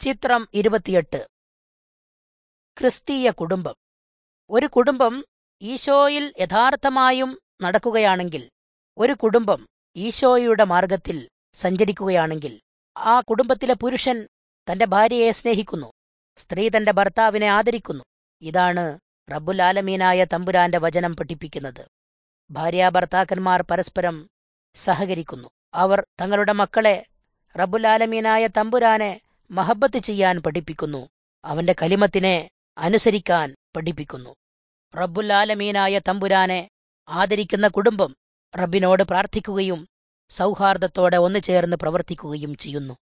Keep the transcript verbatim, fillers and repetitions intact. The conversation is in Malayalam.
ചിത്രം ഇരുപത്തിയെട്ട്. ക്രിസ്തീയ കുടുംബം. ഒരു കുടുംബം ഈശോയിൽ യഥാർത്ഥമായും നടക്കുകയാണെങ്കിൽ, ഒരു കുടുംബം ഈശോയുടെ മാർഗത്തിൽ സഞ്ചരിക്കുകയാണെങ്കിൽ, ആ കുടുംബത്തിലെ പുരുഷൻ തന്റെ ഭാര്യയെ സ്നേഹിക്കുന്നു, സ്ത്രീ തന്റെ ഭർത്താവിനെ ആദരിക്കുന്നു. ഇതാണ് റബ്ബുൽ ആലമീനായ തമ്പുരാന്റെ വചനം പഠിപ്പിക്കുന്നത്. ഭാര്യാഭർത്താക്കന്മാർ പരസ്പരം സഹകരിക്കുന്നു. അവർ തങ്ങളുടെ മക്കളെ റബ്ബുൽ ആലമീനായ തമ്പുരാനെ മഹബത്ത് ചെയ്യാൻ പഠിപ്പിക്കുന്നു, അവന്റെ കലിമത്തിനെ അനുസരിക്കാൻ പഠിപ്പിക്കുന്നു. റബ്ബുൽ ആലമീനായ തമ്പുരാനെ ആദരിക്കുന്ന കുടുംബം റബ്ബിനോട് പ്രാർത്ഥിക്കുകയും സൗഹാർദ്ദത്തോടെ ഒന്നു ചേർന്ന് പ്രവർത്തിക്കുകയും ചെയ്യുന്നു.